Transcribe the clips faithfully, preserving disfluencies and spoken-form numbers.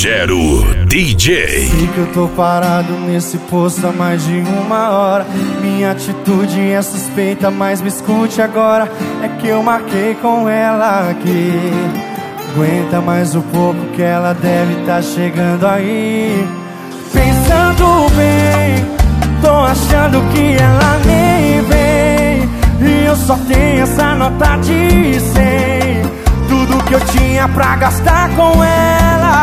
Gero D J. Sei que eu tô parado nesse poço há mais de uma hora. Minha atitude é suspeita, mas me escute agora. É que eu marquei com ela aqui. Aguenta mais um pouco que ela deve tá chegando aí. Pensando bem, tô achando que ela nem vem. E eu só tenho essa nota de cem. Tudo que eu tinha pra gastar com ela.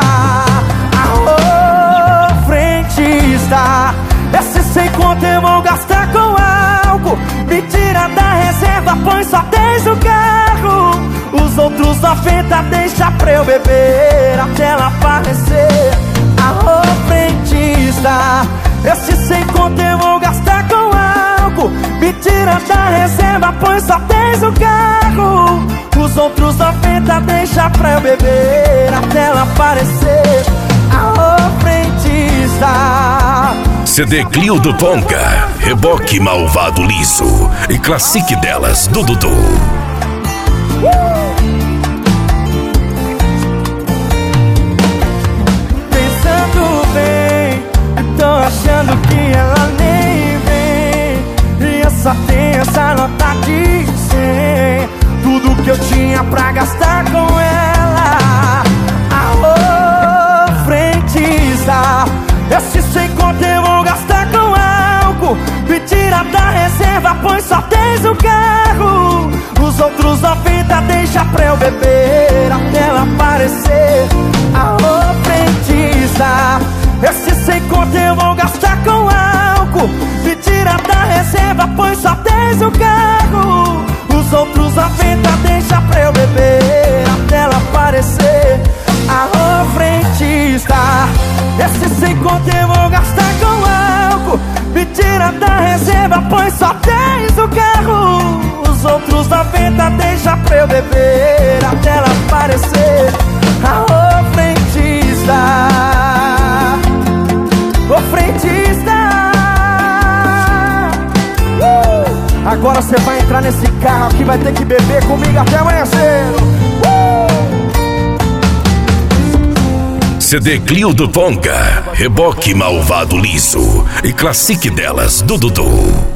Alô, frentista, esse sem conto eu vou gastar com álcool. Me tira da reserva, põe só dez no carro. Os outros noventa deixa pra eu beber até ela aparecer. Alô, frentista, esse sem conto eu vou gastar com álcool. Me tira da reserva, põe só dez no carro. Os outros noventa deixa pra eu beber até ela aparecer. Alô, frentista. C D Clio do Ponca, Reboque Malvado Liso e Classique Delas do Dudu. uh! Pensando bem, tô achando que ela nem vem. E eu só tenho essa nota de cem. Tudo que eu tinha pra gastar com ela. Alô, frentista, esse sem conto eu vou gastar com álcool. Me tira da reserva, põe só dez no carro. Os outros noventa deixa pra eu beber até ela aparecer. Alô, frentista, esse sem conto eu vou gastar com álcool. Me tira da reserva, põe só dez no carro. Os outros noventa deixa pra eu beber até ela aparecer. Alô, frentista, esse sem conto eu vou gastar com álcool. Me tira da reserva, põe só dez no carro. Os outros noventa deixa pra eu beber até ela aparecer. Alô, frentista, ô frentista. uh! Agora você vai entrar nesse carro aqui, vai ter que beber comigo até amanhecer. uh! C D Clio do Ponca, Reboque Malvado Liso e Classique Delas do Dudu.